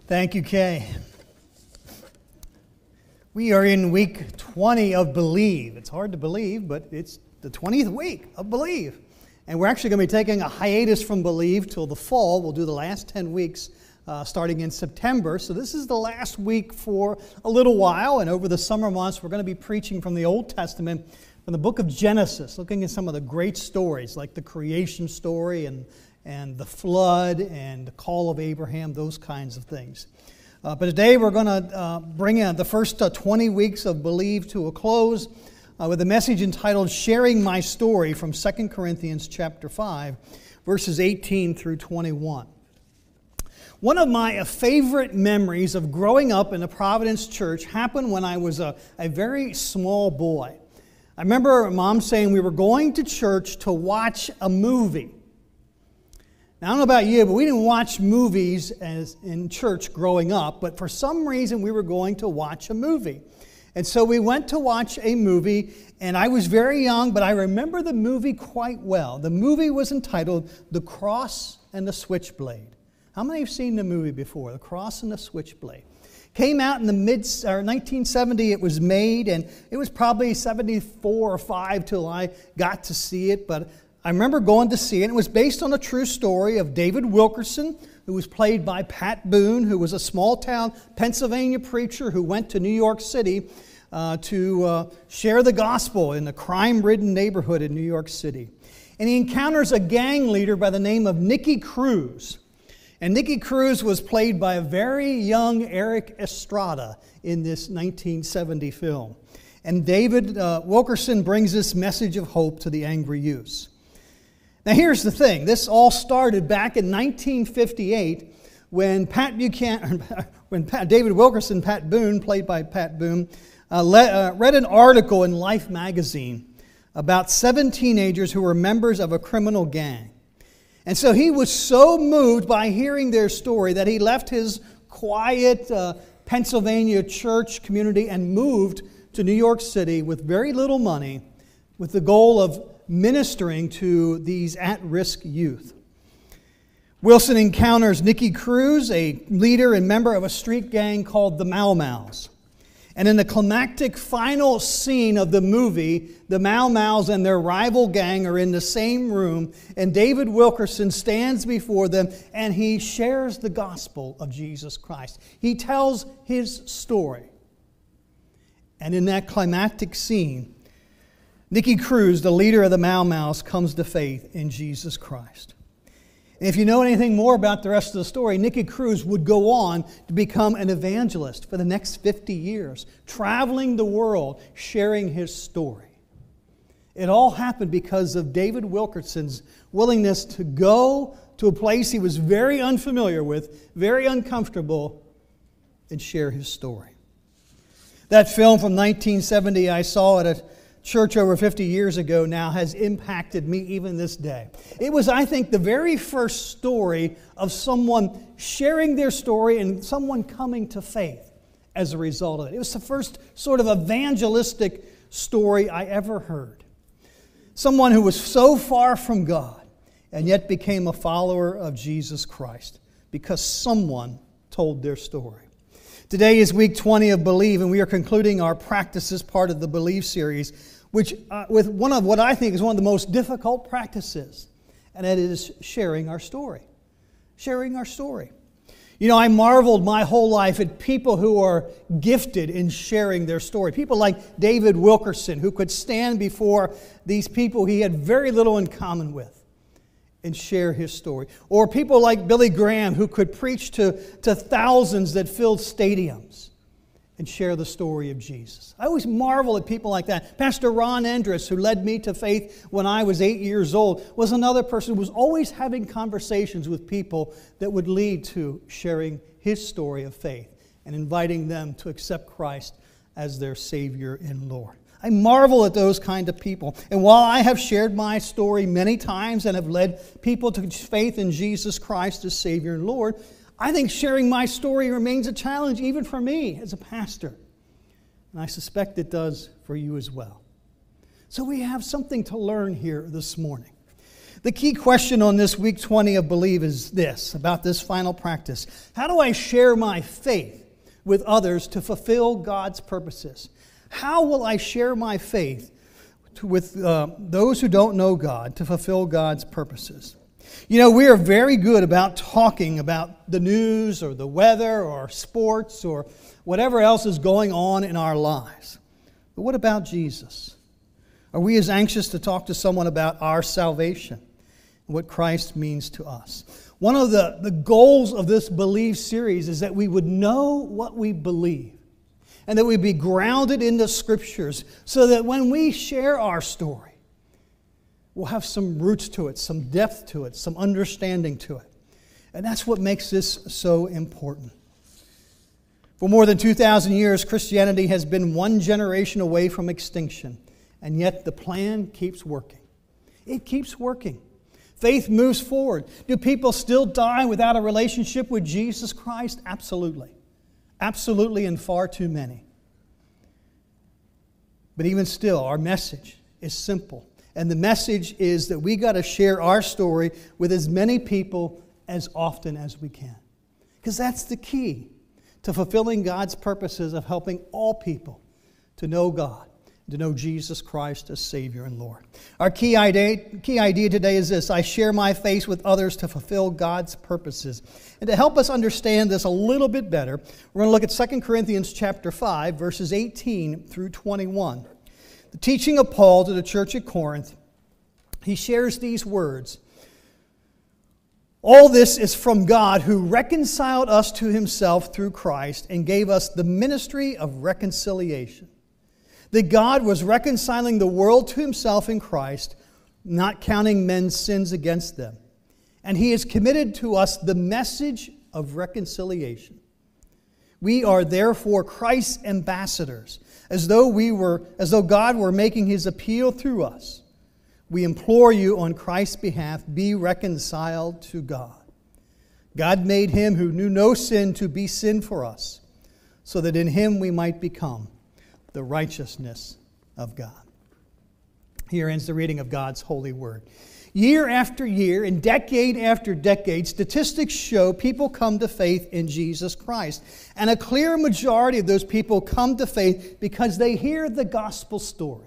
Thank you, Kay. We are in week 20 of Believe. It's hard to believe, but it's the 20th week of Believe. And we're actually going to be taking a hiatus from Believe till the fall. We'll do the last 10 weeks starting in September. So this is the last week for a little while. And over the summer months, we're going to be preaching from the Old Testament, from the book of Genesis, looking at some of the great stories, like the creation story and the flood and the call of Abraham, those kinds of things. But today we're going to bring the first 20 weeks of Believe to a close with a message entitled Sharing My Story from 2 Corinthians chapter 5, verses 18 through 21. One of my favorite memories of growing up in the Providence Church happened when I was a very small boy. I remember Mom saying we were going to church to watch a movie. Now, I don't know about you, but we didn't watch movies as in church growing up, but for some reason we were going to watch a movie. And so we went to watch a movie, and I was very young, but I remember the movie quite well. The movie was entitled The Cross and the Switchblade. How many have seen the movie before, The Cross and the Switchblade? Came out in the 1970, it was made, and it was probably 74 or 5 till I got to see it, but I remember going to see it. It was based on a true story of David Wilkerson, who was played by Pat Boone, who was a small-town Pennsylvania preacher who went to New York City to share the gospel in a crime-ridden neighborhood in New York City. And he encounters a gang leader by the name of Nicky Cruz. And Nicky Cruz was played by a very young Eric Estrada in this 1970 film. And David Wilkerson brings this message of hope to the angry youths. Now here's the thing, this all started back in 1958 when David Wilkerson, Pat Boone, played by Pat Boone, read an article in Life magazine about 7 teenagers who were members of a criminal gang. And so he was so moved by hearing their story that he left his quiet Pennsylvania church community and moved to New York City with very little money with the goal of ministering to these at-risk youth. Wilson encounters Nicky Cruz, a leader and member of a street gang called the Mau Mau's. And in the climactic final scene of the movie, the Mau Mau's and their rival gang are in the same room, and David Wilkerson stands before them and he shares the gospel of Jesus Christ. He tells his story. And in that climactic scene, Nicky Cruz, the leader of the Mau Mau's, comes to faith in Jesus Christ. And if you know anything more about the rest of the story, Nicky Cruz would go on to become an evangelist for the next 50 years, traveling the world, sharing his story. It all happened because of David Wilkerson's willingness to go to a place he was very unfamiliar with, very uncomfortable, and share his story. That film from 1970 I saw at a church over 50 years ago now has impacted me even this day. It was, I think, the very first story of someone sharing their story and someone coming to faith as a result of it. It was the first sort of evangelistic story I ever heard. Someone who was so far from God and yet became a follower of Jesus Christ because someone told their story. Today is week 20 of Believe, and we are concluding our practices part of the Believe series, which with one of what I think is one of the most difficult practices, and that is sharing our story. Sharing our story. You know, I marveled my whole life at people who are gifted in sharing their story. People like David Wilkerson, who could stand before these people he had very little in common with and share his story. Or people like Billy Graham, who could preach to thousands that filled stadiums and share the story of Jesus. I always marvel at people like that. Pastor Ron Endress, who led me to faith when I was 8 years old, was another person who was always having conversations with people that would lead to sharing his story of faith and inviting them to accept Christ as their Savior and Lord. I marvel at those kind of people. And while I have shared my story many times and have led people to faith in Jesus Christ as Savior and Lord, I think sharing my story remains a challenge even for me as a pastor. And I suspect it does for you as well. So we have something to learn here this morning. The key question on this week 20 of Believe is this, about this final practice. How do I share my faith with others to fulfill God's purposes? How will I share my faith with those who don't know God to fulfill God's purposes? You know, we are very good about talking about the news or the weather or sports or whatever else is going on in our lives. But what about Jesus? Are we as anxious to talk to someone about our salvation and what Christ means to us? One of the goals of this Believe series is that we would know what we believe and that we be grounded in the Scriptures so that when we share our story, we'll have some roots to it, some depth to it, some understanding to it. And that's what makes this so important. For more than 2,000 years, Christianity has been one generation away from extinction, and yet the plan keeps working. It keeps working. Faith moves forward. Do people still die without a relationship with Jesus Christ? Absolutely. Absolutely, and far too many. But even still, our message is simple. And the message is that we got to share our story with as many people as often as we can. Because that's the key to fulfilling God's purposes of helping all people to know God, to know Jesus Christ as Savior and Lord. Our key idea today is this: I share my faith with others to fulfill God's purposes. And to help us understand this a little bit better, we're going to look at 2 Corinthians chapter 5, verses 18 through 21. The teaching of Paul to the church at Corinth, he shares these words. All this is from God, who reconciled us to himself through Christ and gave us the ministry of reconciliation. That God was reconciling the world to himself in Christ, not counting men's sins against them. And he has committed to us the message of reconciliation. We are therefore Christ's ambassadors, as though God were making his appeal through us. We implore you on Christ's behalf, be reconciled to God. God made him who knew no sin to be sin for us, so that in him we might become the righteousness of God. Here ends the reading of God's holy word. Year after year and decade after decade, statistics show people come to faith in Jesus Christ. And a clear majority of those people come to faith because they hear the gospel story.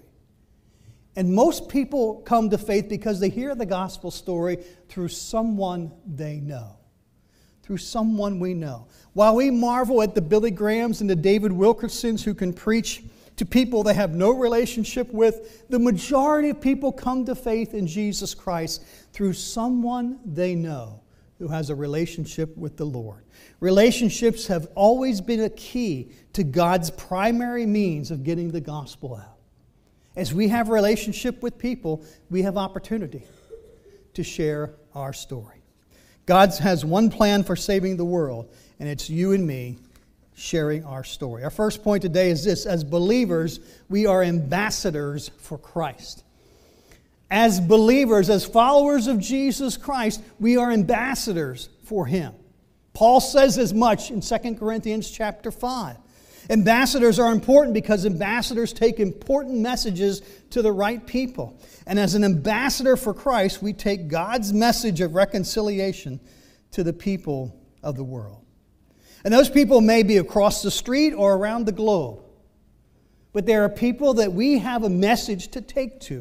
And most people come to faith because they hear the gospel story through someone they know. Through someone we know. While we marvel at the Billy Grahams and the David Wilkersons who can preach to people they have no relationship with, the majority of people come to faith in Jesus Christ through someone they know who has a relationship with the Lord. Relationships have always been a key to God's primary means of getting the gospel out. As we have a relationship with people, we have opportunity to share our story. God has one plan for saving the world, and it's you and me sharing our story. Our first point today is this: as believers, we are ambassadors for Christ. As believers, as followers of Jesus Christ, we are ambassadors for him. Paul says as much in 2 Corinthians chapter 5. Ambassadors are important because ambassadors take important messages to the right people. And as an ambassador for Christ, we take God's message of reconciliation to the people of the world. And those people may be across the street or around the globe. But there are people that we have a message to take to.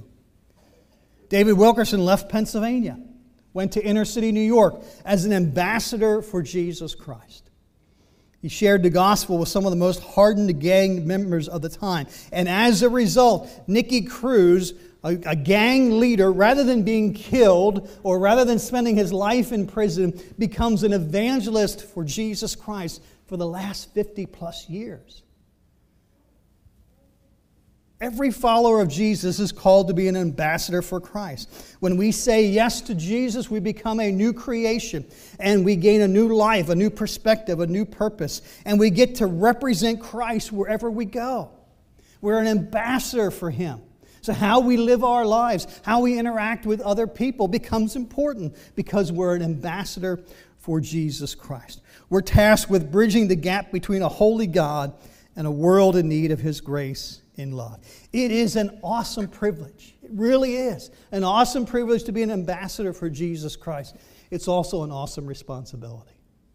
David Wilkerson left Pennsylvania, went to inner city New York as an ambassador for Jesus Christ. He shared the gospel with some of the most hardened gang members of the time. And as a result, Nicky Cruz, a gang leader, rather than being killed or rather than spending his life in prison, becomes an evangelist for Jesus Christ for the last 50 plus years. Every follower of Jesus is called to be an ambassador for Christ. When we say yes to Jesus, we become a new creation, and we gain a new life, a new perspective, a new purpose, and we get to represent Christ wherever we go. We're an ambassador for him. So how we live our lives, how we interact with other people becomes important because we're an ambassador for Jesus Christ. We're tasked with bridging the gap between a holy God and a world in need of His grace and love. It is an awesome privilege. It really is an awesome privilege to be an ambassador for Jesus Christ. It's also an awesome responsibility.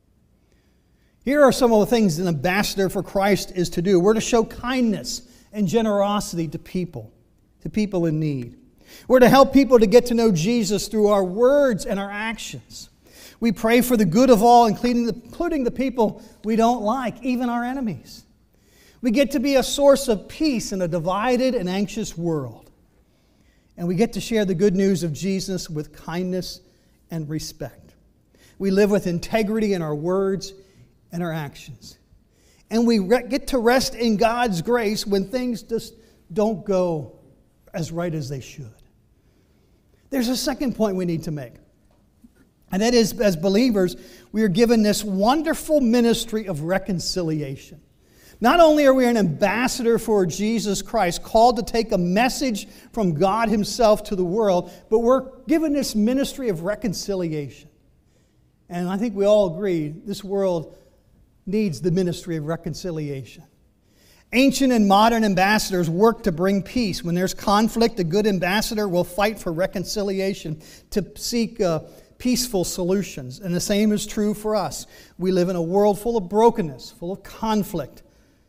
Here are some of the things an ambassador for Christ is to do. We're to show kindness and generosity to people in need. We're to help people to get to know Jesus through our words and our actions. We pray for the good of all, including the people we don't like, even our enemies. We get to be a source of peace in a divided and anxious world. And we get to share the good news of Jesus with kindness and respect. We live with integrity in our words and our actions. And we get to rest in God's grace when things just don't go as right as they should. There's a second point we need to make. And that is, as believers, we are given this wonderful ministry of reconciliation. Not only are we an ambassador for Jesus Christ, called to take a message from God Himself to the world, but we're given this ministry of reconciliation. And I think we all agree this world needs the ministry of reconciliation. Ancient and modern ambassadors work to bring peace. When there's conflict, a good ambassador will fight for reconciliation, to seek peaceful solutions. And the same is true for us. We live in a world full of brokenness, full of conflict.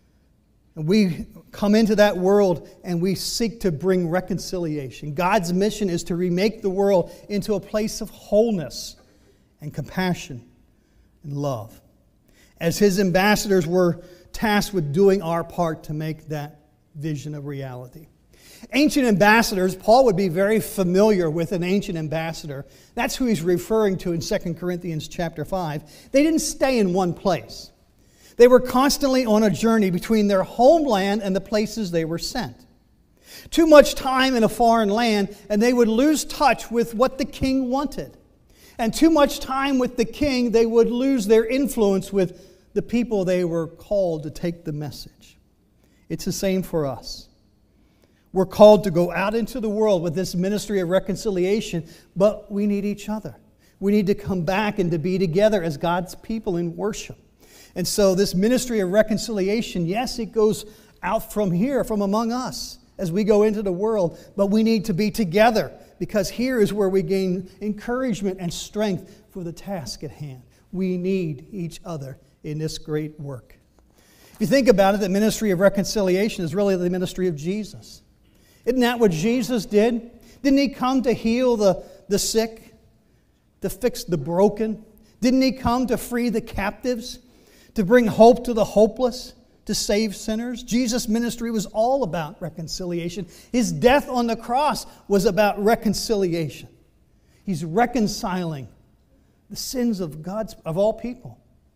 And we come into that world and we seek to bring reconciliation. God's mission is to remake the world into a place of wholeness and compassion and love. As His ambassadors, we're tasked with doing our part to make that vision a reality. Ancient ambassadors, Paul would be very familiar with an ancient ambassador. That's who he's referring to in 2 Corinthians chapter 5. They didn't stay in one place. They were constantly on a journey between their homeland and the places they were sent. Too much time in a foreign land, and they would lose touch with what the king wanted. And too much time with the king, they would lose their influence with the people they were called to take the message. It's the same for us. We're called to go out into the world with this ministry of reconciliation, but we need each other. We need to come back and to be together as God's people in worship. And so this ministry of reconciliation, yes, it goes out from here, from among us, as we go into the world, but we need to be together, because here is where we gain encouragement and strength for the task at hand. We need each other in this great work. If you think about it, the ministry of reconciliation is really the ministry of Jesus. Isn't that what Jesus did? Didn't He come to heal the sick, to fix the broken? Didn't He come to free the captives, to bring hope to the hopeless, to save sinners? Jesus' ministry was all about reconciliation. His death on the cross was about reconciliation. He's reconciling the sins of all people,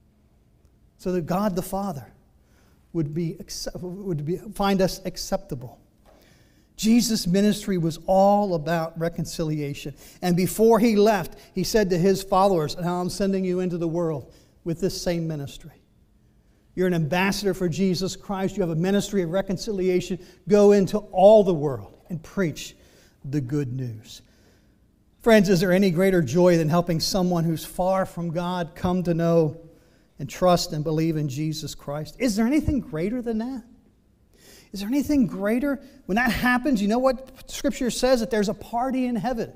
so that God the Father would find us acceptable. Jesus' ministry was all about reconciliation. And before He left, He said to His followers, "Now I'm sending you into the world with this same ministry. You're an ambassador for Jesus Christ. You have a ministry of reconciliation. Go into all the world and preach the good news." Friends, is there any greater joy than helping someone who's far from God come to know and trust and believe in Jesus Christ? Is there anything greater than that? Is there anything greater? When that happens, you know what Scripture says? That there's a party in heaven.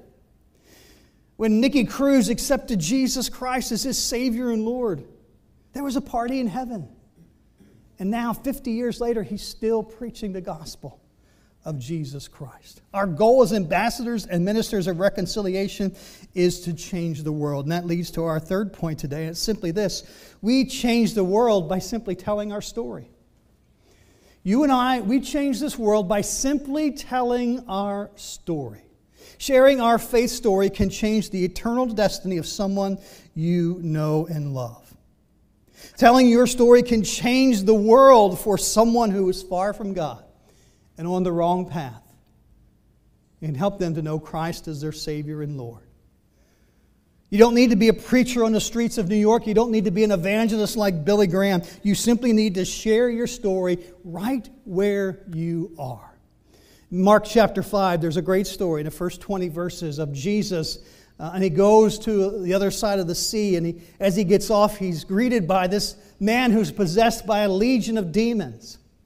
When Nicky Cruz accepted Jesus Christ as his Savior and Lord, there was a party in heaven. And now, 50 years later, he's still preaching the gospel of Jesus Christ. Our goal as ambassadors and ministers of reconciliation is to change the world. And that leads to our third point today. And it's simply this: we change the world by simply telling our story. You and I, we change this world by simply telling our story. Sharing our faith story can change the eternal destiny of someone you know and love. Telling your story can change the world for someone who is far from God and on the wrong path, and help them to know Christ as their Savior and Lord. You don't need to be a preacher on the streets of New York. You don't need to be an evangelist like Billy Graham. You simply need to share your story right where you are. In Mark chapter 5, there's a great story in the first 20 verses of Jesus. And he goes to the other side of the sea. And as he gets off, he's greeted by this man who's possessed by a legion of demons.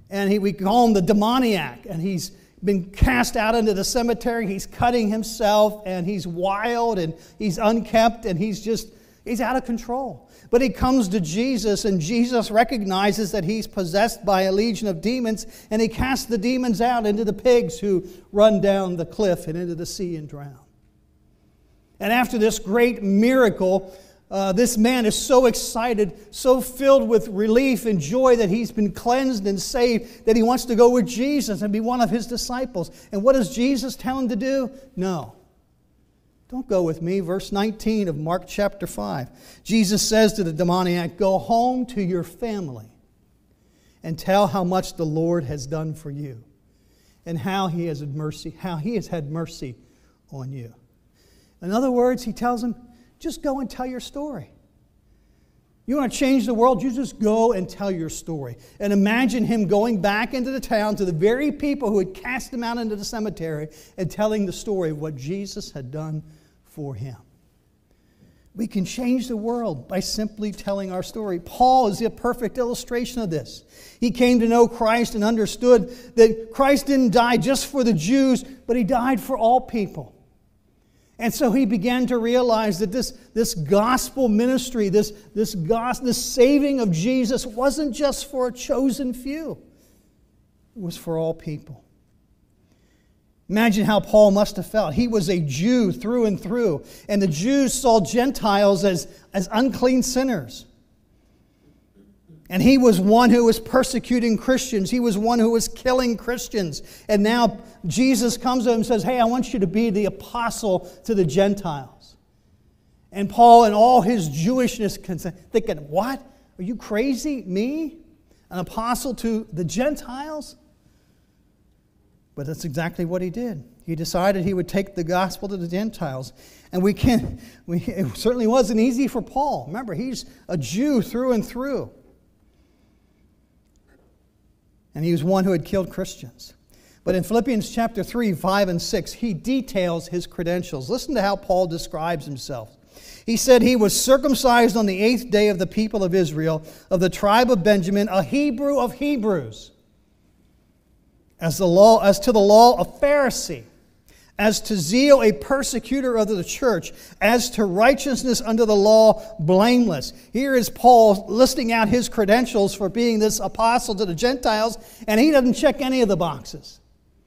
And we call him the demoniac. And he's been cast out into the cemetery. He's cutting himself, and he's wild, and he's unkept, and he's out of control. But he comes to Jesus, and Jesus recognizes that he's possessed by a legion of demons, and he casts the demons out into the pigs who run down the cliff and into the sea and drown. And after this great miracle, this man is so excited, so filled with relief and joy that he's been cleansed and saved, that he wants to go with Jesus and be one of his disciples. And what does Jesus tell him to do? No. Don't go with me. Verse 19 of Mark chapter 5. Jesus says to the demoniac, "Go home to your family and tell how much the Lord has done for you and how he has had mercy on you." In other words, he tells him, just go and tell your story. You want to change the world? You just go and tell your story. And imagine him going back into the town to the very people who had cast him out into the cemetery and telling the story of what Jesus had done for him. We can change the world by simply telling our story. Paul is the perfect illustration of this. He came to know Christ and understood that Christ didn't die just for the Jews, but he died for all people. And so he began to realize that this gospel ministry, this saving of Jesus wasn't just for a chosen few. It was for all people. Imagine how Paul must have felt. He was a Jew through and through, and the Jews saw Gentiles as unclean sinners. And he was one who was persecuting Christians. He was one who was killing Christians. And now Jesus comes to him and says, "Hey, I want you to be the apostle to the Gentiles." And Paul, in all his Jewishness, thinking, "What? Are you crazy? Me? An apostle to the Gentiles?" But that's exactly what he did. He decided he would take the gospel to the Gentiles. And it certainly wasn't easy for Paul. Remember, he's a Jew through and through. And he was one who had killed Christians. But in Philippians chapter 3, 5, and 6, he details his credentials. Listen to how Paul describes himself. He said he was circumcised on the 8th day of the people of Israel, of the tribe of Benjamin, a Hebrew of Hebrews. As to the law, a Pharisee. As to zeal, a persecutor of the church. As to righteousness under the law, blameless. Here is Paul listing out his credentials for being this apostle to the Gentiles, and he doesn't check any of the boxes.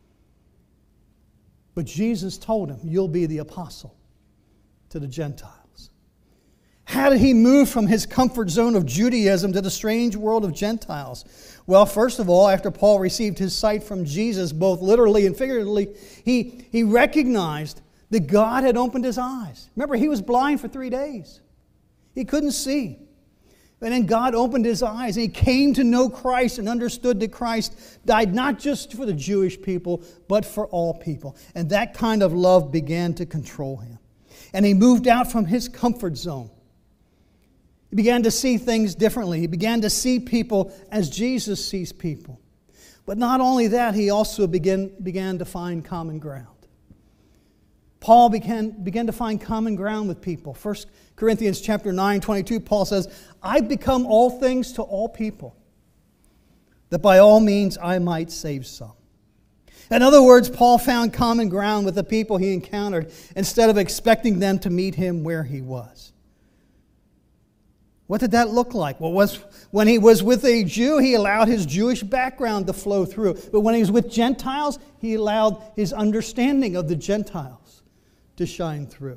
But Jesus told him, "You'll be the apostle to the Gentiles." How did he move from his comfort zone of Judaism to the strange world of Gentiles? Well, first of all, after Paul received his sight from Jesus, both literally and figuratively, he recognized that God had opened his eyes. Remember, he was blind for 3 days. He couldn't see. And then God opened his eyes, and he came to know Christ and understood that Christ died not just for the Jewish people, but for all people. And that kind of love began to control him. And he moved out from his comfort zone. He began to see things differently. He began to see people as Jesus sees people. But not only that, he also began to find common ground. Paul began to find common ground with people. 1 Corinthians chapter 9, 22, Paul says, "I've become all things to all people, that by all means I might save some." In other words, Paul found common ground with the people he encountered instead of expecting them to meet him where he was. What did that look like? Well, when he was with a Jew, he allowed his Jewish background to flow through. But when he was with Gentiles, he allowed his understanding of the Gentiles to shine through.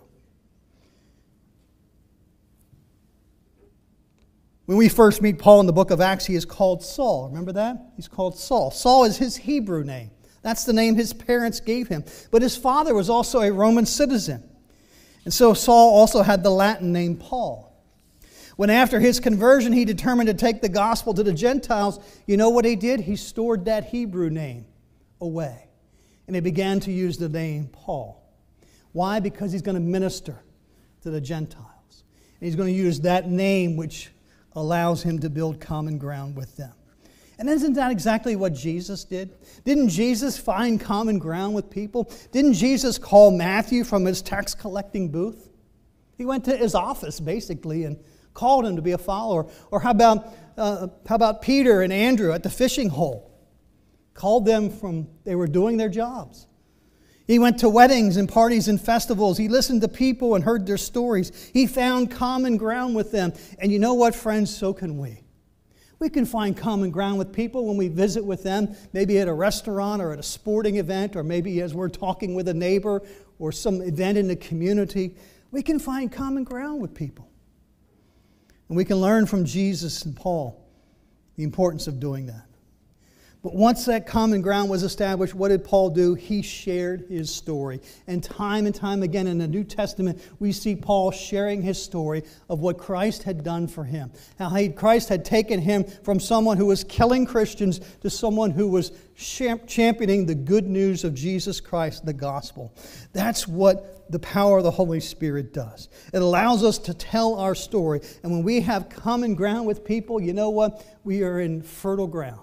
When we first meet Paul in the book of Acts, he is called Saul. Remember that? He's called Saul. Saul is his Hebrew name. That's the name his parents gave him. But his father was also a Roman citizen. And so Saul also had the Latin name Paul. When after his conversion he determined to take the gospel to the Gentiles, you know what he did? He stored that Hebrew name away. And he began to use the name Paul. Why? Because he's going to minister to the Gentiles. And he's going to use that name which allows him to build common ground with them. And isn't that exactly what Jesus did? Didn't Jesus find common ground with people? Didn't Jesus call Matthew from his tax collecting booth? He went to his office basically and called him to be a follower. Or how about Peter and Andrew at the fishing hole? called them from, they were doing their jobs. He went to weddings and parties and festivals. He listened to people and heard their stories. He found common ground with them. And you know what, friends? So can we. We can find common ground with people when we visit with them, maybe at a restaurant or at a sporting event, or maybe as we're talking with a neighbor or some event in the community. We can find common ground with people. And we can learn from Jesus and Paul the importance of doing that. But once that common ground was established, what did Paul do? He shared his story. And time again in the New Testament, we see Paul sharing his story of what Christ had done for him. How Christ had taken him from someone who was killing Christians to someone who was championing the good news of Jesus Christ, the gospel. That's what the power of the Holy Spirit does. It allows us to tell our story. And when we have common ground with people, you know what? We are in fertile ground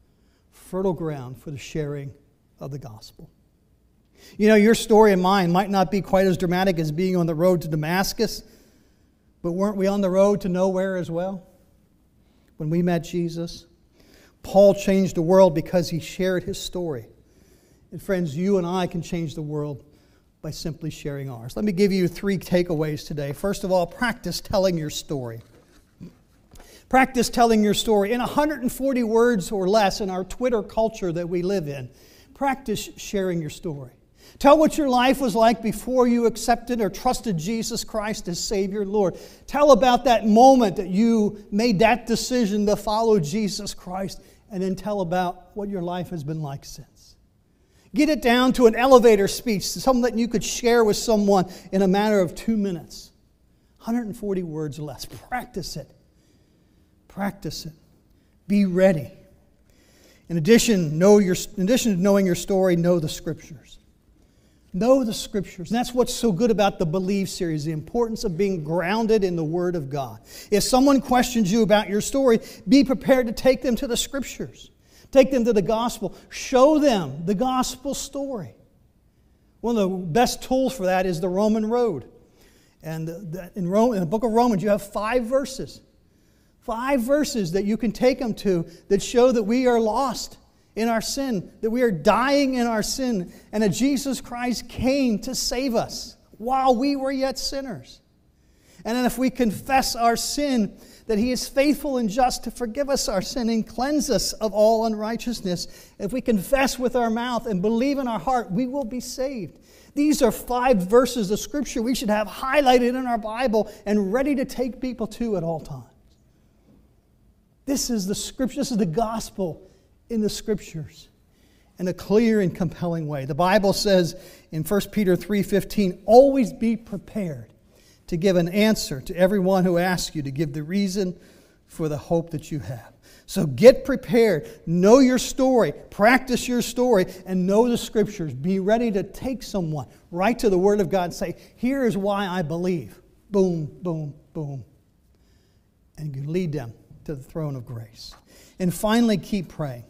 for the sharing of the gospel. You know, your story and mine might not be quite as dramatic as being on the road to Damascus, but weren't we on the road to nowhere as well when we met Jesus? Paul changed the world because he shared his story. And friends, you and I can change the world by simply sharing ours. Let me give you 3 takeaways today. First of all, practice telling your story. Practice telling your story in 140 words or less in our Twitter culture that we live in. Practice sharing your story. Tell what your life was like before you accepted or trusted Jesus Christ as Savior and Lord. Tell about that moment that you made that decision to follow Jesus Christ, and then tell about what your life has been like since. Get it down to an elevator speech, something that you could share with someone in a matter of 2 minutes. 140 words or less. Practice it. Practice it. Be ready. In addition to knowing your story, know the Scriptures. Know the Scriptures. And that's what's so good about the Believe series, the importance of being grounded in the Word of God. If someone questions you about your story, be prepared to take them to the Scriptures. Take them to the gospel. Show them the gospel story. One of the best tools for that is the Roman road. And in the book of Romans, you have 5 verses. 5 verses that you can take them to that show that we are lost in our sin, that we are dying in our sin, and that Jesus Christ came to save us while we were yet sinners. And then if we confess our sin, that He is faithful and just to forgive us our sin and cleanse us of all unrighteousness. If we confess with our mouth and believe in our heart, we will be saved. These are 5 verses of Scripture we should have highlighted in our Bible and ready to take people to at all times. This is the Scripture, this is the gospel in the Scriptures in a clear and compelling way. The Bible says in 1 Peter 3:15, always be prepared to give an answer to everyone who asks you to give the reason for the hope that you have. So get prepared, know your story, practice your story, and know the Scriptures. Be ready to take someone right to the Word of God and say, here is why I believe. Boom, boom, boom. And you lead them to the throne of grace. And finally, keep praying.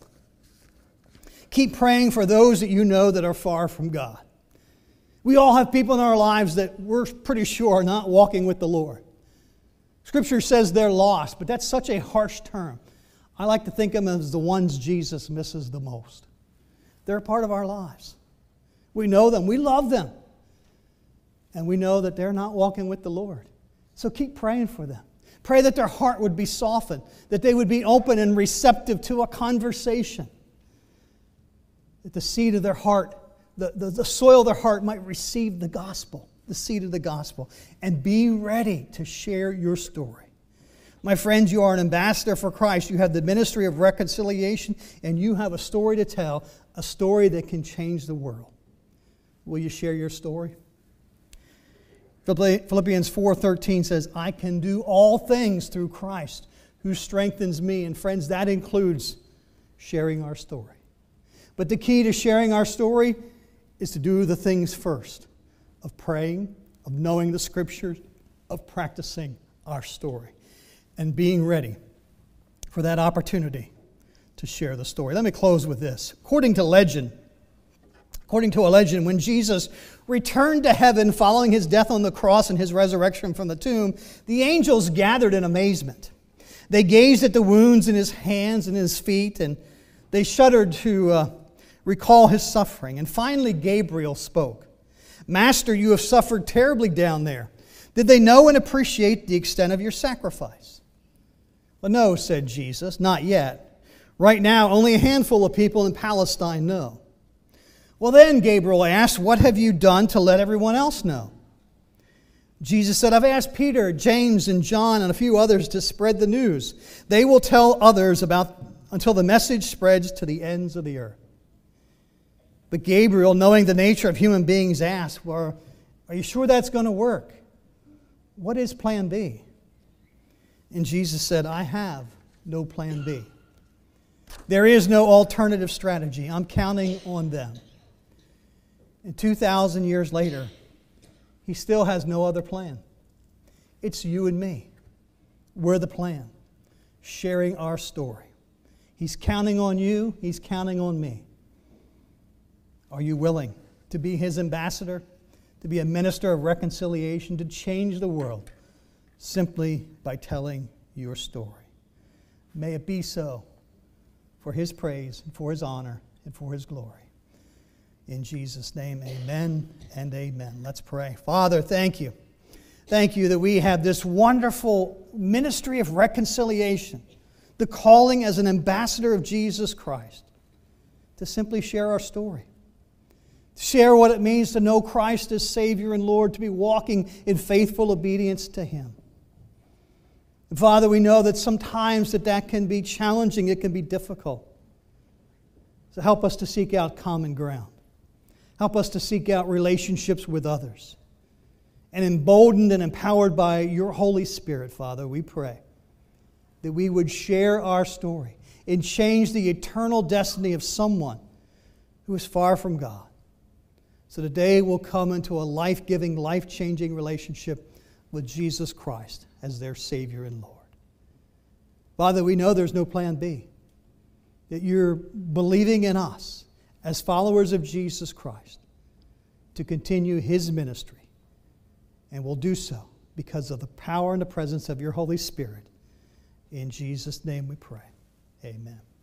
Keep praying for those that you know that are far from God. We all have people in our lives that we're pretty sure are not walking with the Lord. Scripture says they're lost, but that's such a harsh term. I like to think of them as the ones Jesus misses the most. They're a part of our lives. We know them. We love them. And we know that they're not walking with the Lord. So keep praying for them. Pray that their heart would be softened, that they would be open and receptive to a conversation, that the seed of their heart, the soil of their heart might receive the gospel, the seed of the gospel, and be ready to share your story. My friends, you are an ambassador for Christ. You have the ministry of reconciliation, and you have a story to tell, a story that can change the world. Will you share your story? Philippians 4:13 says, I can do all things through Christ who strengthens me. And friends, that includes sharing our story. But the key to sharing our story is to do the things first, of praying, of knowing the Scriptures, of practicing our story, and being ready for that opportunity to share the story. Let me close with this. According to a legend, when Jesus returned to heaven following His death on the cross and His resurrection from the tomb, the angels gathered in amazement. They gazed at the wounds in His hands and His feet, and They shuddered to recall his suffering. And finally, Gabriel spoke. Master, you have suffered terribly down there. Did they know and appreciate the extent of your sacrifice? Well, no, said Jesus, not yet. Right now, only a handful of people in Palestine know. Well then, Gabriel asked, what have you done to let everyone else know? Jesus said, I've asked Peter, James, and John, and a few others to spread the news. They will tell others until the message spreads to the ends of the earth. But Gabriel, knowing the nature of human beings, asked, well, are you sure that's going to work? What is plan B? And Jesus said, I have no plan B. There is no alternative strategy. I'm counting on them. And 2,000 years later, He still has no other plan. It's you and me. We're the plan, sharing our story. He's counting on you. He's counting on me. Are you willing to be His ambassador, to be a minister of reconciliation, to change the world simply by telling your story? May it be so for His praise, and for His honor, and for His glory. In Jesus' name, amen and amen. Let's pray. Father, thank you. Thank you that we have this wonderful ministry of reconciliation, the calling as an ambassador of Jesus Christ, to simply share our story, to share what it means to know Christ as Savior and Lord, to be walking in faithful obedience to Him. And Father, we know that sometimes that can be challenging, it can be difficult. So help us to seek out common ground. Help us to seek out relationships with others. And emboldened and empowered by your Holy Spirit, Father, we pray that we would share our story and change the eternal destiny of someone who is far from God, so that they will come into a life-giving, life-changing relationship with Jesus Christ as their Savior and Lord. Father, we know there's no plan B, that you're believing in us as followers of Jesus Christ to continue His ministry. And we'll do so because of the power and the presence of your Holy Spirit. In Jesus' name we pray. Amen.